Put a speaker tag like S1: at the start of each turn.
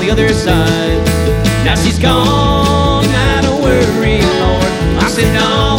S1: the other side. Now she's gone, not a worry, Lord. I said, no.